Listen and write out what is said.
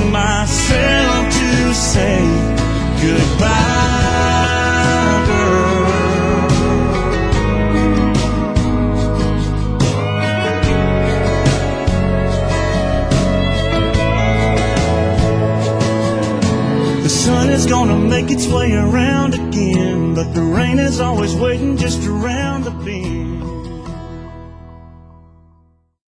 myself to say goodbye, girl. The sun is gonna make its way around again, but the rain is always waiting just around the bend.